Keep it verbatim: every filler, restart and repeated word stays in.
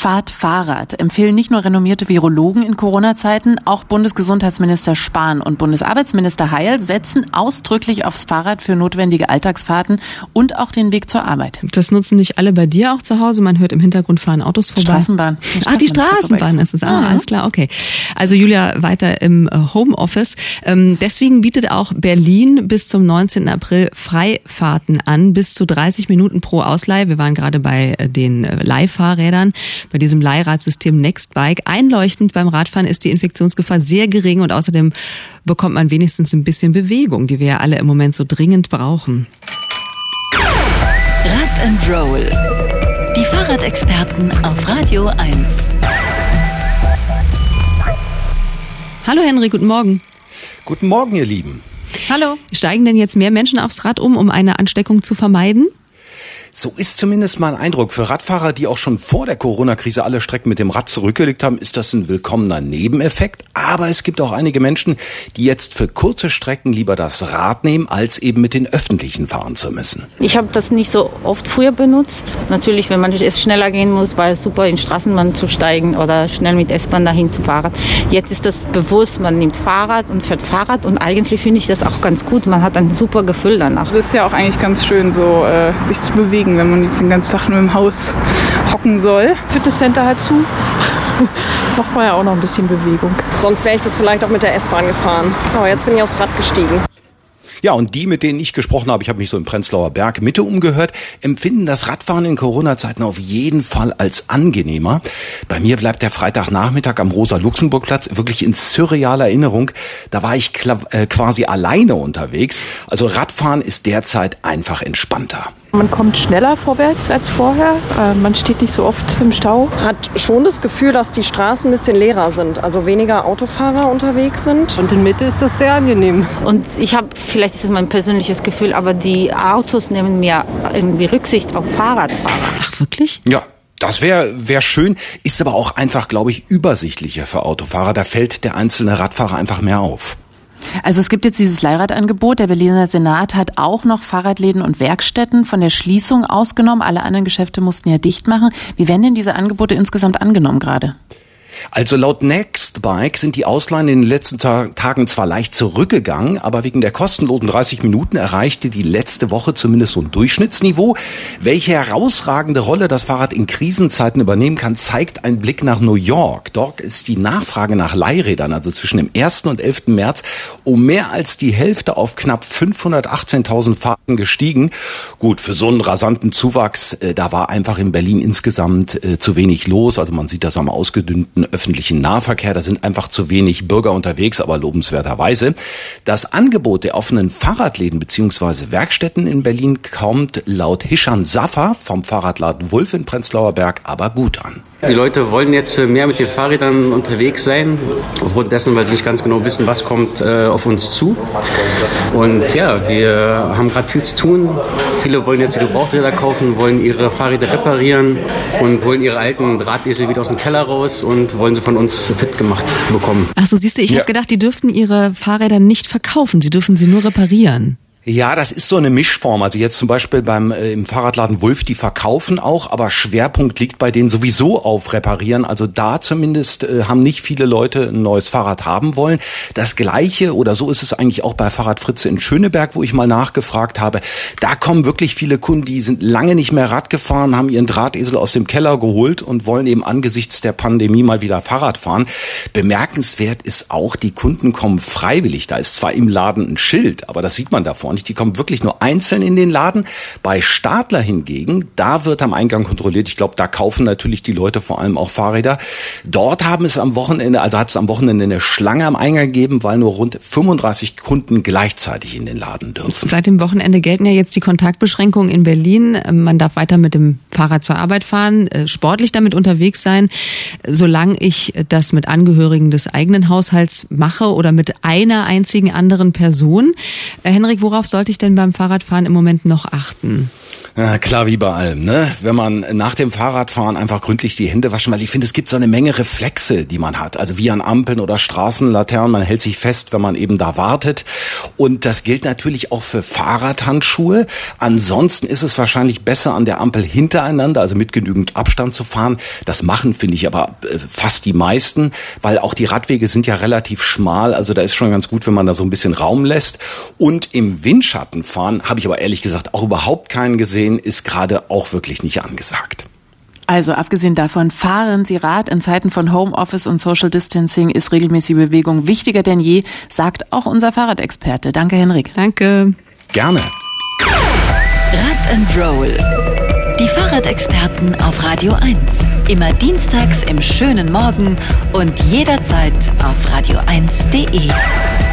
Fahrt Fahrrad empfehlen nicht nur renommierte Virologen in Corona-Zeiten, auch Bundesgesundheitsminister Spahn und Bundesarbeitsminister Heil setzen ausdrücklich aufs Fahrrad für notwendige Alltagsfahrten und auch den Weg zur Arbeit. Das nutzen nicht alle bei dir auch zu Hause? Man hört im Hintergrund fahren Autos vorbei. Straßenbahn. Ach, die Straßenbahn ist es. Ah, mhm. Alles klar, okay. Also Julia, weiter im Homeoffice. Deswegen bietet auch Berlin bis zum neunzehnten April Freifahrten an, bis zu dreißig Minuten pro Ausleih. Wir waren gerade bei den Leihfahrrädern, bei diesem Leihradsystem Nextbike. Einleuchtend beim Radfahren ist die Infektionsgefahr sehr gering und außerdem bekommt man wenigstens ein bisschen Bewegung, die wir ja alle im Moment so dringend brauchen. Rad and Roll. Die Fahrradexperten auf Radio eins. Hallo Henry, guten Morgen. Guten Morgen, ihr Lieben. Hallo. Steigen denn jetzt mehr Menschen aufs Rad um, um eine Ansteckung zu vermeiden? So ist zumindest mein Eindruck. Für Radfahrer, die auch schon vor der Corona-Krise alle Strecken mit dem Rad zurückgelegt haben, ist das ein willkommener Nebeneffekt. Aber es gibt auch einige Menschen, die jetzt für kurze Strecken lieber das Rad nehmen, als eben mit den Öffentlichen fahren zu müssen. Ich habe das nicht so oft früher benutzt. Natürlich, wenn man es schneller gehen muss, war es super, in Straßenbahn zu steigen oder schnell mit S-Bahn dahin zu fahren. Jetzt ist das bewusst, man nimmt Fahrrad und fährt Fahrrad und eigentlich finde ich das auch ganz gut. Man hat ein super Gefühl danach. Es ist ja auch eigentlich ganz schön, so äh, sich zu bewegen, wenn man jetzt den ganzen Tag nur im Haus hocken soll. Fitnesscenter hat zu. Macht man ja auch noch ein bisschen Bewegung. Sonst wäre ich das vielleicht auch mit der S-Bahn gefahren. Aber jetzt bin ich aufs Rad gestiegen. Ja, und die, mit denen ich gesprochen habe, ich habe mich so im Prenzlauer Berg Mitte umgehört, empfinden das Radfahren in Corona-Zeiten auf jeden Fall als angenehmer. Bei mir bleibt der Freitagnachmittag am Rosa-Luxemburg-Platz wirklich in surrealer Erinnerung. Da war ich quasi alleine unterwegs. Also Radfahren ist derzeit einfach entspannter. Man kommt schneller vorwärts als vorher. Man steht nicht so oft im Stau. Hat schon das Gefühl, dass die Straßen ein bisschen leerer sind, also weniger Autofahrer unterwegs sind. Und in Mitte ist das sehr angenehm. Und ich habe, vielleicht ist das mein persönliches Gefühl, aber die Autos nehmen mehr irgendwie Rücksicht auf Fahrradfahrer. Ach, wirklich? Ja. Das wäre wär schön, ist aber auch einfach, glaube ich, übersichtlicher für Autofahrer. Da fällt der einzelne Radfahrer einfach mehr auf. Also es gibt jetzt dieses Leihradangebot. Der Berliner Senat hat auch noch Fahrradläden und Werkstätten von der Schließung ausgenommen. Alle anderen Geschäfte mussten ja dicht machen. Wie werden denn diese Angebote insgesamt angenommen gerade? Also laut Nextbike sind die Ausleihen in den letzten Tagen zwar leicht zurückgegangen, aber wegen der kostenlosen dreißig Minuten erreichte die letzte Woche zumindest so ein Durchschnittsniveau. Welche herausragende Rolle das Fahrrad in Krisenzeiten übernehmen kann, zeigt ein Blick nach New York. Dort ist die Nachfrage nach Leihrädern, also zwischen dem ersten und elften März, um mehr als die Hälfte auf knapp fünfhundertachtzehntausend Fahrten gestiegen. Gut, für so einen rasanten Zuwachs, äh, da war einfach in Berlin insgesamt äh, zu wenig los. Also man sieht das am ausgedünnten öffentlichen Nahverkehr, da sind einfach zu wenig Bürger unterwegs, aber lobenswerterweise. Das Angebot der offenen Fahrradläden bzw. Werkstätten in Berlin kommt laut Hishan Safar vom Fahrradladen Wulf in Prenzlauer Berg aber gut an. Die Leute wollen jetzt mehr mit den Fahrrädern unterwegs sein, aufgrund dessen, weil sie nicht ganz genau wissen, was kommt äh, auf uns zu. Und ja, wir haben gerade viel zu tun. Viele wollen jetzt die Gebrauchträder kaufen, wollen ihre Fahrräder reparieren und wollen ihre alten Drahtesel wieder aus dem Keller raus und wollen sie von uns fit gemacht bekommen. Ach so, siehst du, ich ja. habe gedacht, die dürften ihre Fahrräder nicht verkaufen, sie dürfen sie nur reparieren. Ja, das ist so eine Mischform. Also jetzt zum Beispiel beim äh, im Fahrradladen Wulf, die verkaufen auch, aber Schwerpunkt liegt bei denen sowieso auf Reparieren. Also da zumindest äh, haben nicht viele Leute ein neues Fahrrad haben wollen. Das Gleiche oder so ist es eigentlich auch bei Fahrrad Fritze in Schöneberg, wo ich mal nachgefragt habe. Da kommen wirklich viele Kunden, die sind lange nicht mehr Rad gefahren, haben ihren Drahtesel aus dem Keller geholt und wollen eben angesichts der Pandemie mal wieder Fahrrad fahren. Bemerkenswert ist auch, die Kunden kommen freiwillig. Da ist zwar im Laden ein Schild, aber das sieht man davor nicht. Die kommen wirklich nur einzeln in den Laden. Bei Stadler hingegen, da wird am Eingang kontrolliert. Ich glaube, da kaufen natürlich die Leute vor allem auch Fahrräder. Dort haben es am Wochenende, also hat es am Wochenende eine Schlange am Eingang gegeben, weil nur rund fünfunddreißig Kunden gleichzeitig in den Laden dürfen. Seit dem Wochenende gelten ja jetzt die Kontaktbeschränkungen in Berlin. Man darf weiter mit dem Fahrrad zur Arbeit fahren, sportlich damit unterwegs sein. Solange ich das mit Angehörigen des eigenen Haushalts mache oder mit einer einzigen anderen Person. Henrik, worauf sollte ich denn beim Fahrradfahren im Moment noch achten? Ja, klar, wie bei allem, ne? Wenn man nach dem Fahrradfahren einfach gründlich die Hände waschen, weil ich finde, es gibt so eine Menge Reflexe, die man hat. Also wie an Ampeln oder Straßenlaternen, man hält sich fest, wenn man eben da wartet. Und das gilt natürlich auch für Fahrradhandschuhe. Ansonsten ist es wahrscheinlich besser, an der Ampel hintereinander, also mit genügend Abstand zu fahren. Das machen, finde ich, aber fast die meisten, weil auch die Radwege sind ja relativ schmal. Also da ist schon ganz gut, wenn man da so ein bisschen Raum lässt. Und im Windschatten fahren, habe ich aber ehrlich gesagt auch überhaupt keinen gesehen, ist gerade auch wirklich nicht angesagt. Also abgesehen davon, fahren Sie Rad. In Zeiten von Homeoffice und Social Distancing ist regelmäßige Bewegung wichtiger denn je, sagt auch unser Fahrradexperte. Danke, Henrik. Danke. Gerne. Rad and Roll. Die Fahrradexperten auf Radio eins. Immer dienstags im schönen Morgen und jederzeit auf radio eins punkt de.